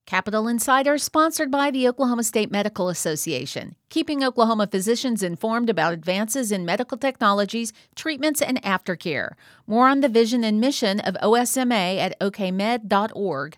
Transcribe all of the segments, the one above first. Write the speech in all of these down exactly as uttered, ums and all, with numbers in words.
Capital Insider, sponsored by the Oklahoma State Medical Association, keeping Oklahoma physicians informed about advances in medical technologies, treatments, and aftercare. More on the vision and mission of O S M A at o k med dot org.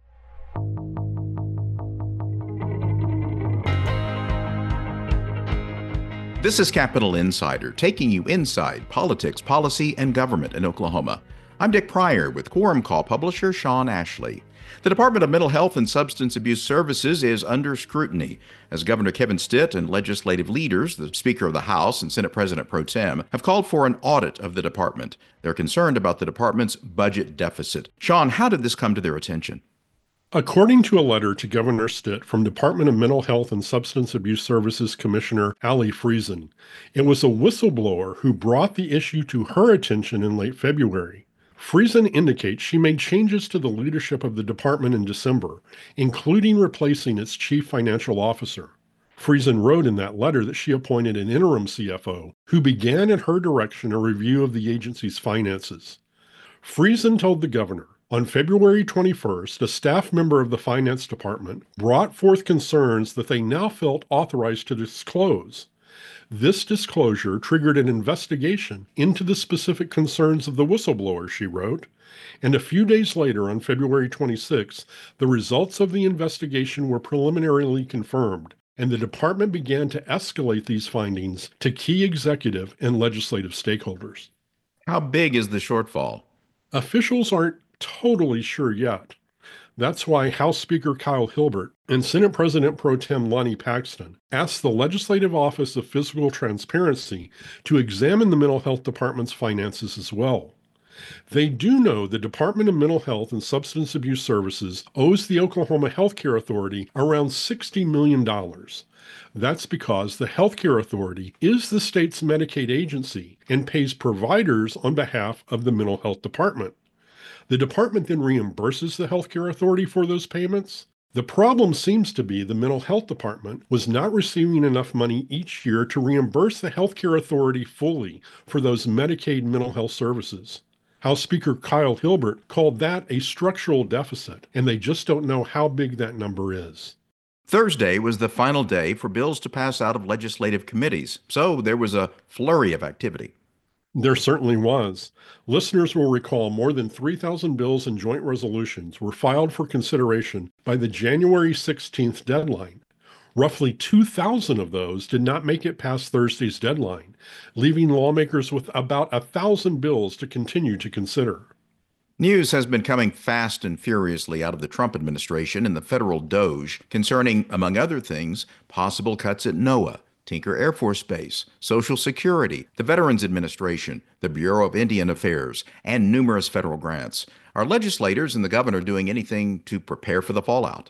This is Capital Insider, taking you inside politics, policy, and government in Oklahoma. I'm Dick Pryor with Quorum Call publisher Sean Ashley. The Department of Mental Health and Substance Abuse Services is under scrutiny as Governor Kevin Stitt and legislative leaders, the Speaker of the House and Senate President Pro Tem, have called for an audit of the department. They're concerned about the department's budget deficit. Sean, how did this come to their attention? According to a letter to Governor Stitt from Department of Mental Health and Substance Abuse Services Commissioner Ali Friesen, it was a whistleblower who brought the issue to her attention in late February. Friesen indicates she made changes to the leadership of the department in December, including replacing its chief financial officer. Friesen wrote in that letter that she appointed an interim C F O who began at her direction a review of the agency's finances. Friesen told the governor, on February twenty-first, a staff member of the finance department brought forth concerns that they now felt authorized to disclose. This disclosure triggered an investigation into the specific concerns of the whistleblower, she wrote, and a few days later, on February twenty-sixth, the results of the investigation were preliminarily confirmed, and the department began to escalate these findings to key executive and legislative stakeholders. How big is the shortfall? Officials aren't totally sure yet. That's why House Speaker Kyle Hilbert and Senate President Pro Tem Lonnie Paxton asked the Legislative Office of Fiscal Transparency to examine the Mental Health Department's finances as well. They do know the Department of Mental Health and Substance Abuse Services owes the Oklahoma Healthcare Authority around sixty million dollars. That's because the Healthcare Authority is the state's Medicaid agency and pays providers on behalf of the Mental Health Department. The department then reimburses the Healthcare Authority for those payments. The problem seems to be the Mental Health Department was not receiving enough money each year to reimburse the Healthcare Authority fully for those Medicaid mental health services. House Speaker Kyle Hilbert called that a structural deficit, and they just don't know how big that number is. Thursday was the final day for bills to pass out of legislative committees, so there was a flurry of activity. There certainly was. Listeners will recall more than three thousand bills and joint resolutions were filed for consideration by the January sixteenth deadline. Roughly two thousand of those did not make it past Thursday's deadline, leaving lawmakers with about one thousand bills to continue to consider. News has been coming fast and furiously out of the Trump administration and the federal DOGE concerning, among other things, possible cuts at NOAA, Tinker Air Force Base, Social Security, the Veterans Administration, the Bureau of Indian Affairs, and numerous federal grants. Are legislators and the governor doing anything to prepare for the fallout?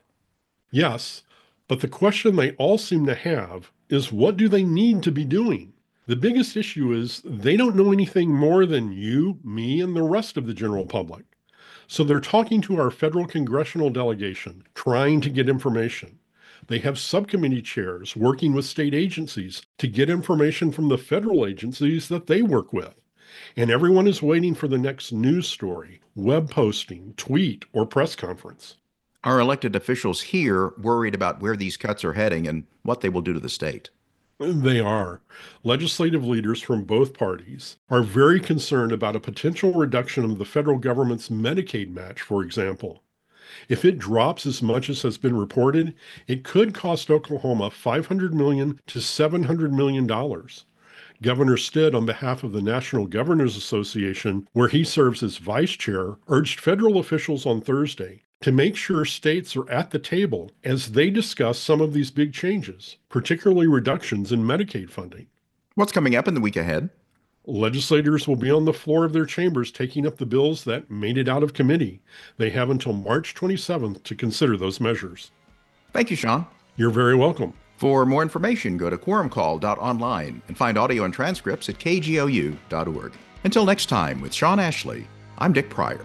Yes, but the question they all seem to have is, what do they need to be doing? The biggest issue is they don't know anything more than you, me, and the rest of the general public. So they're talking to our federal congressional delegation, trying to get information. They have subcommittee chairs working with state agencies to get information from the federal agencies that they work with. And everyone is waiting for the next news story, web posting, tweet, or press conference. Are elected officials here worried about where these cuts are heading and what they will do to the state? They are. Legislative leaders from both parties are very concerned about a potential reduction of the federal government's Medicaid match, for example. If it drops as much as has been reported, it could cost Oklahoma five hundred million dollars to seven hundred million dollars. Governor Stitt, on behalf of the National Governors Association, where he serves as vice chair, urged federal officials on Thursday to make sure states are at the table as they discuss some of these big changes, particularly reductions in Medicaid funding. What's coming up in the week ahead? Legislators will be on the floor of their chambers taking up the bills that made it out of committee. They have until March twenty-seventh to consider those measures. Thank you, Sean. You're very welcome. For more information, go to quorum call dot online and find audio and transcripts at k g o u dot org. Until next time, with Sean Ashley, I'm Dick Pryor.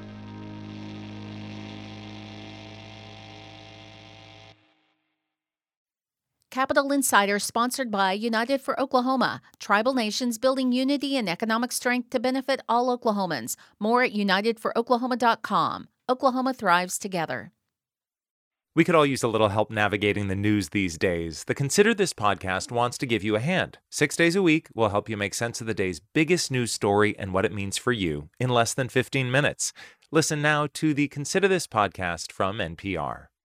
Capital Insider, sponsored by United for Oklahoma, tribal nations building unity and economic strength to benefit all Oklahomans. More at united for oklahoma dot com. Oklahoma thrives together. We could all use a little help navigating the news these days. The Consider This podcast wants to give you a hand. Six days a week, we'll help you make sense of the day's biggest news story and what it means for you in less than fifteen minutes. Listen now to the Consider This podcast from N P R.